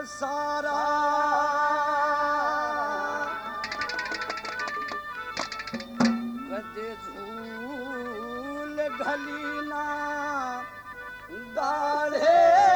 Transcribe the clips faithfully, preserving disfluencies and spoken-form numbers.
सारा कदे झूल ढलीना दाढ़े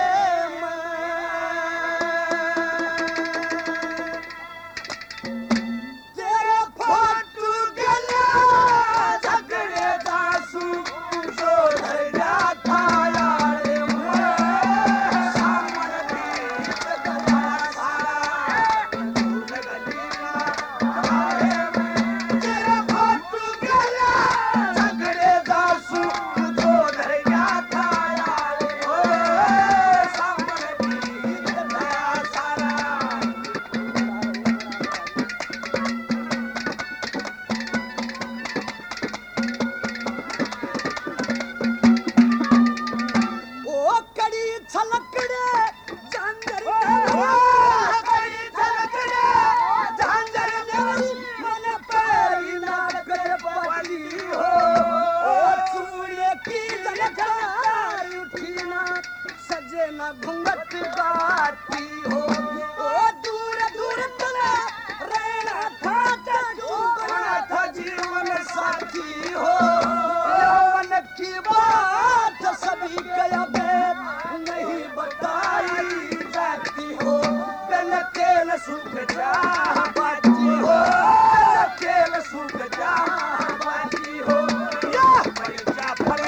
घूंघट गाती हो ओ दूर दूर तले रहना था चूकना था जीवन साथी हो यौवन की बात सभी गया नहीं बताई जाती हो बिन तेल सूख जा बाती हो तेल सूख जा बाती हो या जा फरे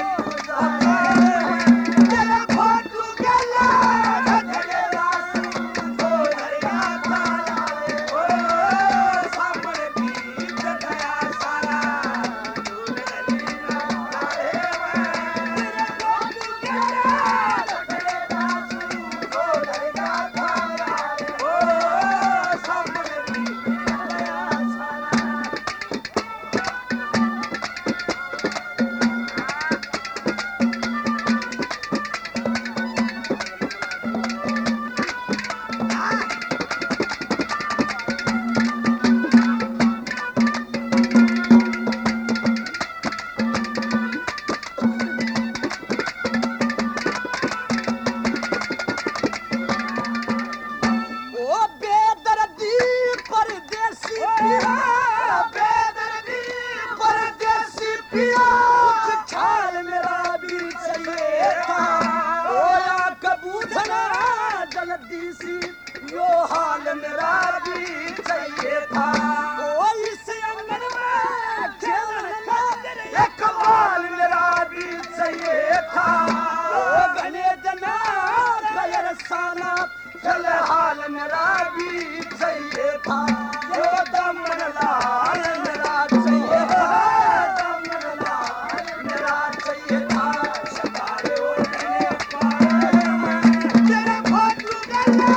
यो हाल मेरा भी चाहिए था ओ इस अंगन में खेलने का एक कमाल मेरा भी चाहिए था ओ घने जना गैर साना चल हाल मेरा भी चाहिए था ओ दमन लाल मेरा चाहिए था दमन लाल मेरा चाहिए था सतारे ओढ़ने पाए तेरे फोटू गला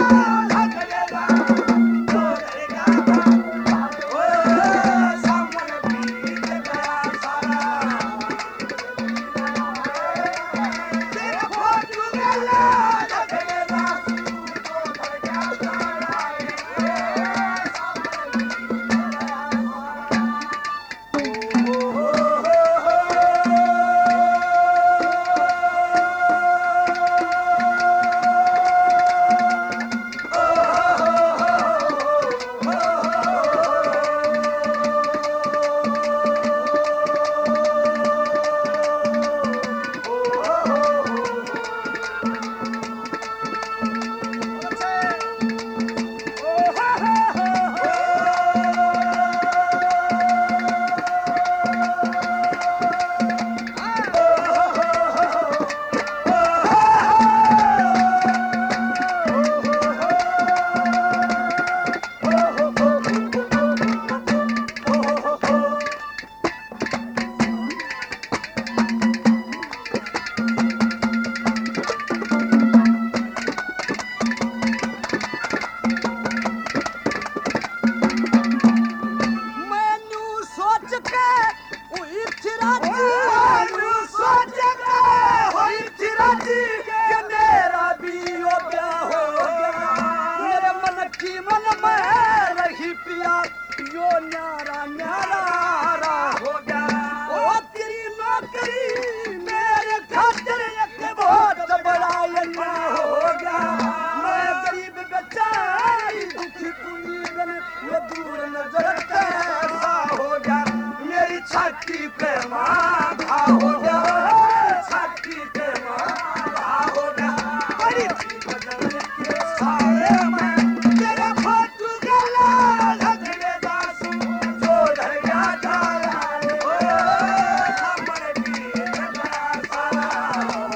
छाती पे मां भाहो गया छाती पे मां भाहो गया बड़ी बदल के सारे में तेरा फोटो गला लगने दासू जो धरिया डाला ओ हमर वीर बड़ा सारा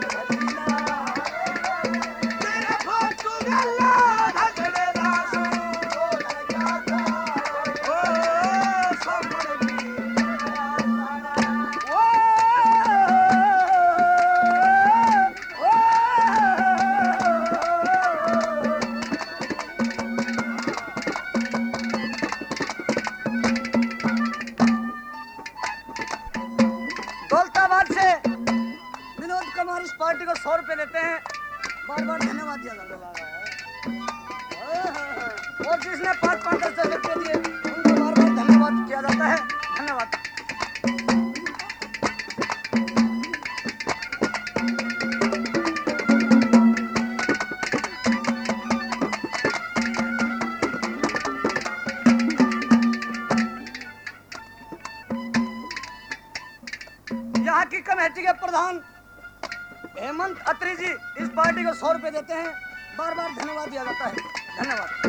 तेरा फोटो गला लगने दासू जो धरिया डाला ओ हमर दौलताबाद से विनोद कुमार इस पार्टी को सौ रुपए देते हैं बार बार धन्यवाद दिया जाता है और जिसने पाँच पाँच दस दस रुपये दिए उनको बार बार धन्यवाद किया जाता है धन्यवाद यहाँ की कमेटी के प्रधान हेमंत अत्री जी इस पार्टी को सौ रुपए देते हैं बार बार धन्यवाद दिया जाता है धन्यवाद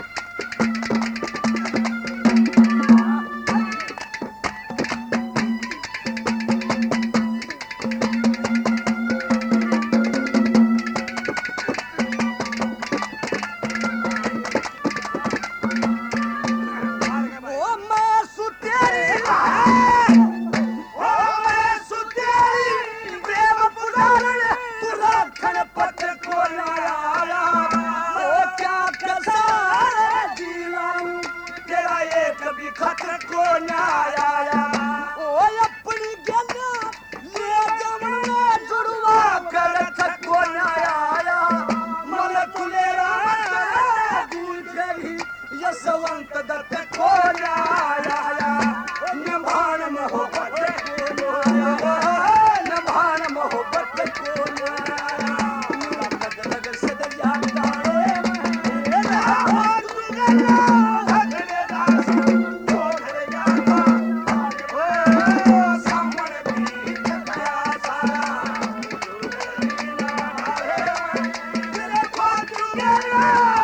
खतर को न्याया ओ अपनी गला ले जमना जुड़वा कर को न्याया मन तुलेरा गुजरी यशवंत दत्त को न्याया निभान मोहब्बत को न्याया निभान मोहब्बत को न्याया लग से जाता है Yeah!